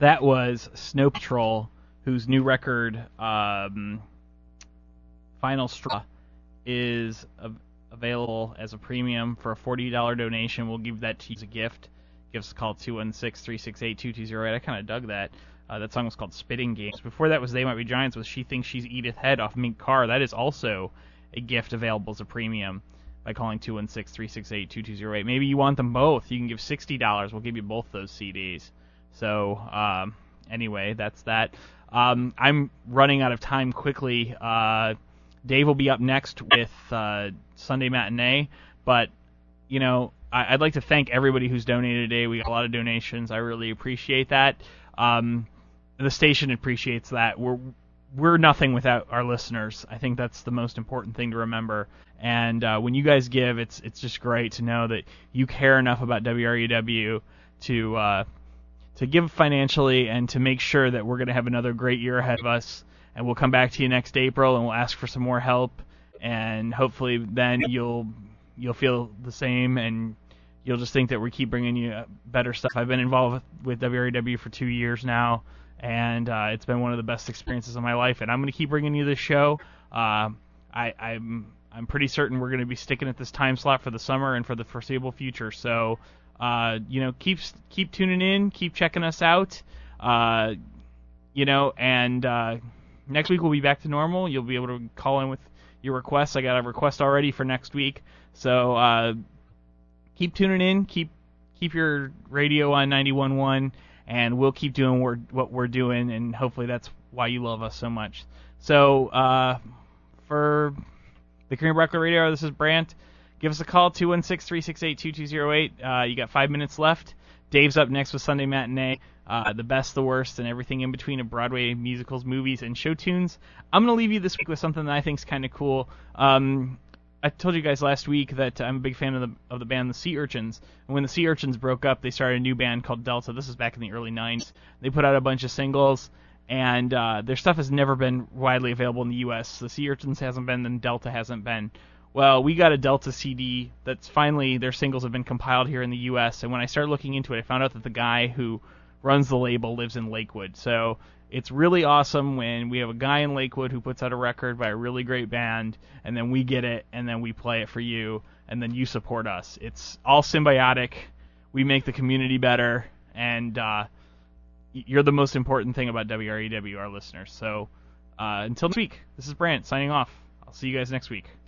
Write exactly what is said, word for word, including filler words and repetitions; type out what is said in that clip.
That was Snow Patrol, whose new record, um, Final Straw, is av- available as a premium for a forty dollars donation. We'll give that to you as a gift. Give us a call, two one six, three six eight, two two zero eight. I kind of dug that. Uh, that song was called Spitting Games. Before that was They Might Be Giants with She Thinks She's Edith Head off Mink Carr. That is also a gift available as a premium by calling two one six, three six eight, two two zero eight. Maybe you want them both. You can give sixty dollars. We'll give you both those C Ds. So, um, anyway, that's that. Um, I'm running out of time quickly. Uh, Dave will be up next with uh, Sunday Matinee. But, you know, I- I'd like to thank everybody who's donated today. We got a lot of donations. I really appreciate that. Um, the station appreciates that. We're we're nothing without our listeners. I think that's the most important thing to remember. And uh, when you guys give, it's it's just great to know that you care enough about W R U W to uh, to give financially and to make sure that we're going to have another great year ahead of us. And we'll come back to you next April and we'll ask for some more help. And hopefully then you'll you'll feel the same and you'll just think that we keep bringing you better stuff. I've been involved with, with W R U W for two years now. And uh, it's been one of the best experiences of my life, and I'm going to keep bringing you this show. Uh, I, I'm I'm pretty certain we're going to be sticking at this time slot for the summer and for the foreseeable future. So, uh, you know, keep keep tuning in, keep checking us out. Uh, you know, and uh, next week we'll be back to normal. You'll be able to call in with your requests. I got a request already for next week. So uh, keep tuning in, keep keep your radio on ninety-one point one. And we'll keep doing what we're doing, and hopefully that's why you love us so much. So, uh, for the Green Broccoli Radio, this is Brant. Give us a call, two one six, three six eight, two two zero eight. Uh, you got five minutes left. Dave's up next with Sunday Matinee, uh, the best, the worst, and everything in between of Broadway musicals, movies, and show tunes. I'm going to leave you this week with something that I think is kind of cool. Um... I told you guys last week that I'm a big fan of the of the band The Sea Urchins. And when The Sea Urchins broke up, they started a new band called Delta. This is back in the early nineties. They put out a bunch of singles, and uh, their stuff has never been widely available in the U S. The Sea Urchins hasn't been, then Delta hasn't been. Well, we got a Delta C D that's finally, their singles have been compiled here in the U S. And when I started looking into it, I found out that the guy who runs the label lives in Lakewood. So it's really awesome when we have a guy in Lakewood who puts out a record by a really great band, and then we get it, and then we play it for you, and then you support us. It's all symbiotic. We make the community better, and uh, you're the most important thing about W R U W, our listeners. So uh, until next week, this is Brant signing off. I'll see you guys next week.